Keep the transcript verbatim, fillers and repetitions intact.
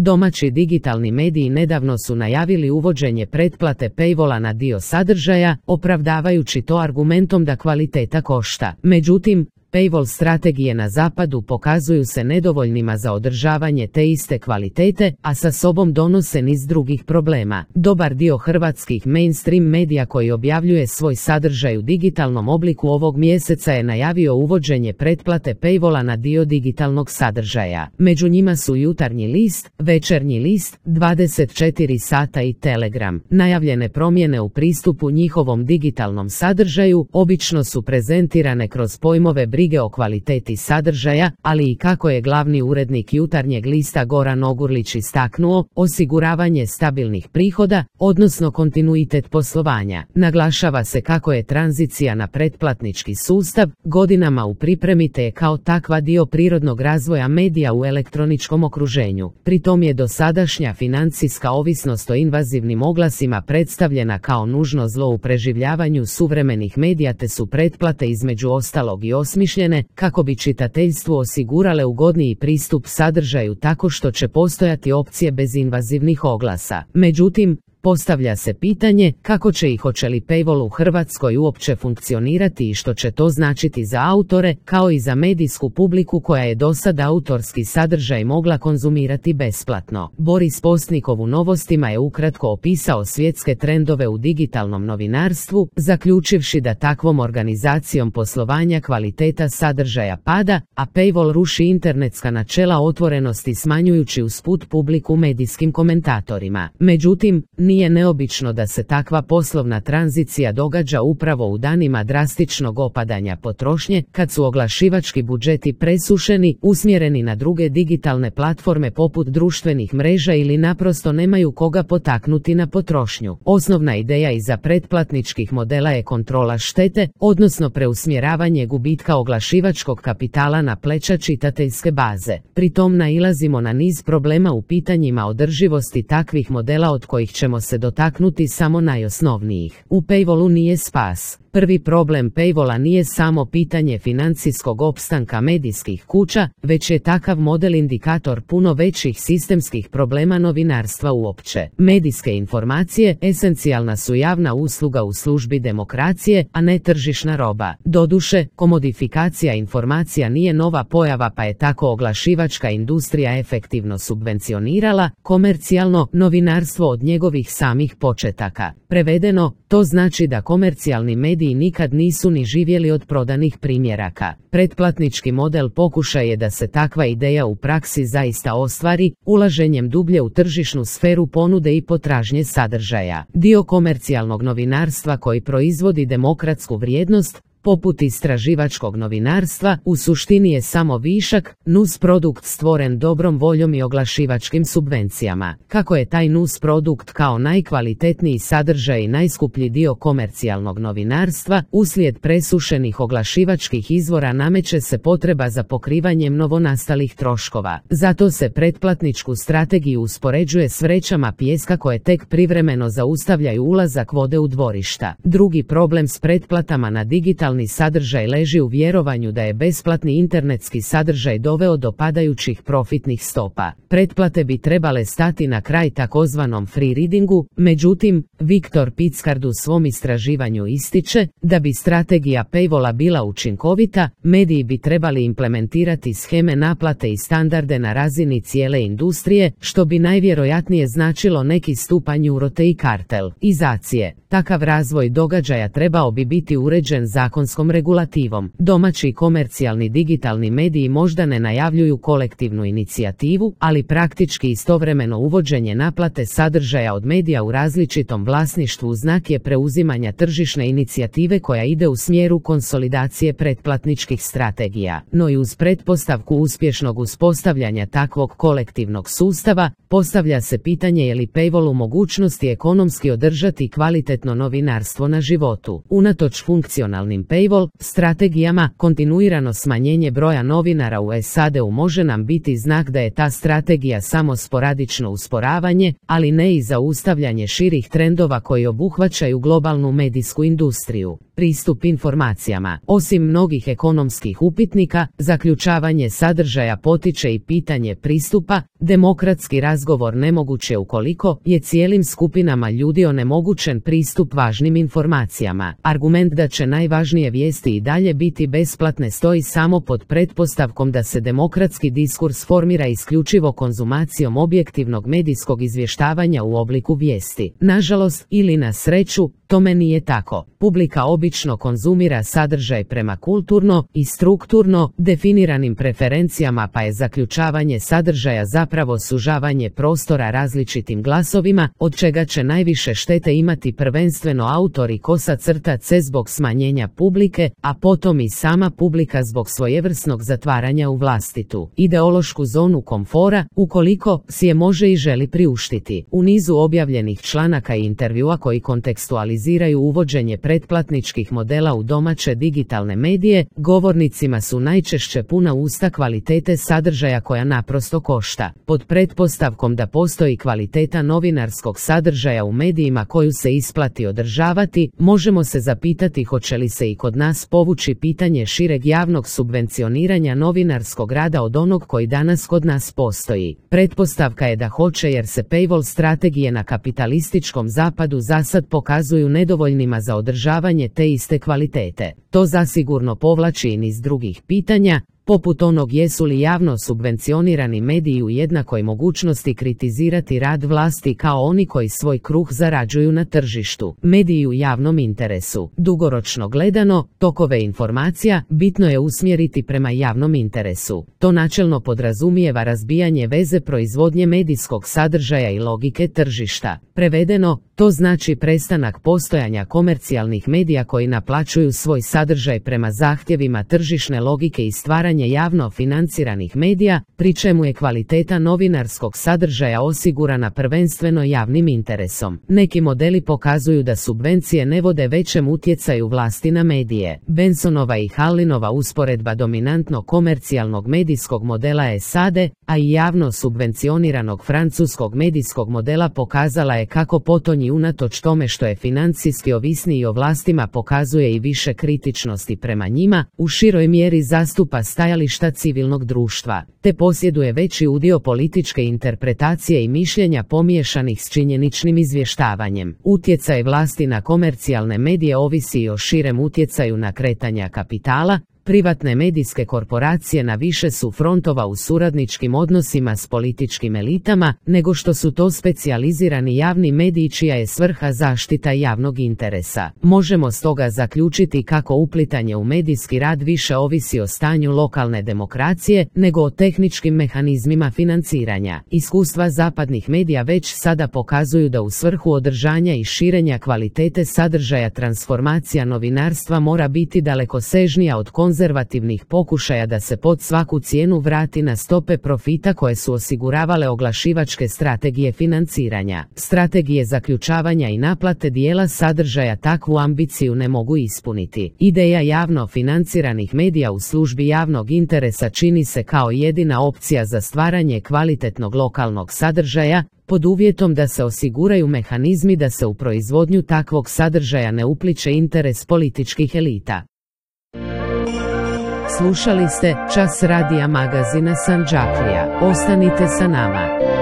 Domaći digitalni mediji nedavno su najavili uvođenje pretplate paywalla na dio sadržaja, opravdavajući to argumentom da kvaliteta košta. Međutim, paywall strategije na zapadu pokazuju se nedovoljnima za održavanje te iste kvalitete, a sa sobom donose niz drugih problema. Dobar dio hrvatskih mainstream medija koji objavljuje svoj sadržaj u digitalnom obliku ovog mjeseca je najavio uvođenje pretplate paywalla na dio digitalnog sadržaja. Među njima su Jutarnji list, Večernji list, dvadeset četiri sata i Telegram. Najavljene promjene u pristupu njihovom digitalnom sadržaju obično su prezentirane kroz pojmove brige o kvaliteti sadržaja, ali i kako je glavni urednik Jutarnjeg lista Goran Ogurlić istaknuo, osiguravanje stabilnih prihoda, odnosno kontinuitet poslovanja. Naglašava se kako je tranzicija na pretplatnički sustav godinama u pripremi te je kao takva dio prirodnog razvoja medija u elektroničkom okruženju. Pritom je dosadašnja financijska ovisnost o invazivnim oglasima predstavljena kao nužno zlo u preživljavanju suvremenih medija te su pretplate između ostalog i osmišljene kako bi čitateljstvu osigurale ugodniji pristup sadržaju tako što će postojati opcije bez invazivnih oglasa. Međutim, postavlja se pitanje kako će i hoće li paywall u Hrvatskoj uopće funkcionirati i što će to značiti za autore, kao i za medijsku publiku koja je dosad autorski sadržaj mogla konzumirati besplatno. Boris Postnikov u Novostima je ukratko opisao svjetske trendove u digitalnom novinarstvu, zaključivši da takvom organizacijom poslovanja kvaliteta sadržaja pada, a paywall ruši internetska načela otvorenosti smanjujući usput publiku medijskim komentatorima. Međutim, nije neobično da se takva poslovna tranzicija događa upravo u danima drastičnog opadanja potrošnje, kad su oglašivački budžeti presušeni, usmjereni na druge digitalne platforme poput društvenih mreža ili naprosto nemaju koga potaknuti na potrošnju. Osnovna ideja iza pretplatničkih modela je kontrola štete, odnosno preusmjeravanje gubitka oglašivačkog kapitala na pleća čitateljske baze. Pritom nailazimo na niz problema u pitanjima održivosti takvih modela od kojih ćemo se dotaknuti samo najosnovnijih. U paywallu nije spas. Prvi problem paywalla nije samo pitanje financijskog opstanka medijskih kuća, već je takav model indikator puno većih sistemskih problema novinarstva uopće. Medijske informacije esencijalna su javna usluga u službi demokracije, a ne tržišna roba. Doduše, komodifikacija informacija nije nova pojava pa je tako oglašivačka industrija efektivno subvencionirala komercijalno novinarstvo od njegovih samih početaka. Prevedeno, to znači da komercijalni mediji nikad nisu ni živjeli od prodanih primjeraka. Pretplatnički model pokušaj je da se takva ideja u praksi zaista ostvari, ulaženjem dublje u tržišnu sferu ponude i potražnje sadržaja. Dio komercijalnog novinarstva koji proizvodi demokratsku vrijednost, poput istraživačkog novinarstva, u suštini je samo višak, nus produkt stvoren dobrom voljom i oglašivačkim subvencijama. Kako je taj nus produkt kao najkvalitetniji sadržaj i najskuplji dio komercijalnog novinarstva, uslijed presušenih oglašivačkih izvora nameće se potreba za pokrivanjem novonastalih troškova. Zato se pretplatničku strategiju uspoređuje s vrećama pijeska koje tek privremeno zaustavljaju ulazak vode u dvorišta. Drugi problem s pretplatama na digitalni sadržaj leži u vjerovanju da je besplatni internetski sadržaj doveo do padajućih profitnih stopa. Pretplate bi trebale stati na kraj takozvanom free readingu, međutim, Viktor Pickard u svom istraživanju ističe da bi strategija paywalla bila učinkovita, mediji bi trebali implementirati sheme naplate i standarde na razini cijele industrije, što bi najvjerojatnije značilo neki stupanj urote i kartelizacije. Takav razvoj događaja trebao bi biti uređen zakonskom regulativom. Domaći komercijalni digitalni mediji možda ne najavljuju kolektivnu inicijativu, ali praktički istovremeno uvođenje naplate sadržaja od medija u različitom vlasništvu znak je preuzimanja tržišne inicijative koja ide u smjeru konsolidacije pretplatničkih strategija. No i uz pretpostavku uspješnog uspostavljanja takvog kolektivnog sustava, postavlja se pitanje je li paywall u mogućnosti ekonomski održati kvalitetno novinarstvo na životu. Unatoč funkcionalnim paywall strategijama. Kontinuirano smanjenje broja novinara u S A D-u može nam biti znak da je ta strategija samo sporadično usporavanje, ali ne i zaustavljanje širih trendova koji obuhvaćaju globalnu medijsku industriju. Pristup informacijama. Osim mnogih ekonomskih upitnika, zaključavanje sadržaja potiče i pitanje pristupa. Demokratski razgovor nemoguć je ukoliko je cijelim skupinama ljudi onemogućen pristup važnim informacijama. Argument da će najvažnije vijesti i dalje biti besplatne stoji samo pod pretpostavkom da se demokratski diskurs formira isključivo konzumacijom objektivnog medijskog izvještavanja u obliku vijesti. Nažalost, ili na sreću, tome nije tako. Publika obično konzumira sadržaj prema kulturno i strukturno definiranim preferencijama, pa je zaključavanje sadržaja zapravo sužavanje prostora različitim glasovima, od čega će najviše štete imati prvenstveno autori kosa crta C zbog smanjenja publike, a potom i sama publika zbog svojevrsnog zatvaranja u vlastitu ideološku zonu komfora, ukoliko si je može i želi priuštiti. U nizu objavljenih članaka i intervjua koji kontekstualiziraju uvođenje pretplatničkih modela u domaće digitalne medije, govornicima su najčešće puna usta kvalitete sadržaja koja naprosto košta. Pod pretpostavkom da postoji kvaliteta novinarskog sadržaja u medijima koju se isplati održavati, možemo se zapitati hoće li se i kod nas povući pitanje šireg javnog subvencioniranja novinarskog rada od onog koji danas kod nas postoji. Pretpostavka je da hoće, jer se paywall strategije na kapitalističkom zapadu zasad pokazuju nedovoljnima za održavanje te iste kvalitete. To zasigurno povlači i niz drugih pitanja, poput onog jesu li javno subvencionirani mediji u jednakoj mogućnosti kritizirati rad vlasti kao oni koji svoj kruh zarađuju na tržištu. Mediji u javnom interesu. Dugoročno gledano, tokove informacija bitno je usmjeriti prema javnom interesu. To načelno podrazumijeva razbijanje veze proizvodnje medijskog sadržaja i logike tržišta. Prevedeno, to znači prestanak postojanja komercijalnih medija koji naplaćuju svoj sadržaj prema zahtjevima tržišne logike i stvaranje javno financiranih medija, pri čemu je kvaliteta novinarskog sadržaja osigurana prvenstveno javnim interesom. Neki modeli pokazuju da subvencije ne vode većem utjecaju vlasti na medije. Bensonova i Hallinova usporedba dominantno komercijalnog medijskog modela S A D, a i javno subvencioniranog francuskog medijskog modela pokazala je kako potonji unatoč tome što je financijski ovisniji o vlastima pokazuje i više kritičnosti prema njima, u široj mjeri zastupa stajališta civilnog društva, te posjeduje veći udio političke interpretacije i mišljenja pomiješanih s činjeničnim izvještavanjem. Utjecaj vlasti na komercijalne medije ovisi i o širem utjecaju na kretanja kapitala. Privatne medijske korporacije na više su frontova u suradničkim odnosima s političkim elitama, nego što su to specijalizirani javni mediji čija je svrha zaštita javnog interesa. Možemo stoga zaključiti kako uplitanje u medijski rad više ovisi o stanju lokalne demokracije, nego o tehničkim mehanizmima financiranja. Iskustva zapadnih medija već sada pokazuju da u svrhu održanja i širenja kvalitete sadržaja transformacija novinarstva mora biti dalekosežnija od konzervativnih pokušaja da se pod svaku cijenu vrati na stope profita koje su osiguravale oglašivačke strategije financiranja. Strategije zaključavanja i naplate dijela sadržaja takvu ambiciju ne mogu ispuniti. Ideja javno financiranih medija u službi javnog interesa čini se kao jedina opcija za stvaranje kvalitetnog lokalnog sadržaja, pod uvjetom da se osiguraju mehanizmi da se u proizvodnju takvog sadržaja ne upliće interes političkih elita. Slušali ste Čas radija magazina Sandžaklija. Ostanite sa nama.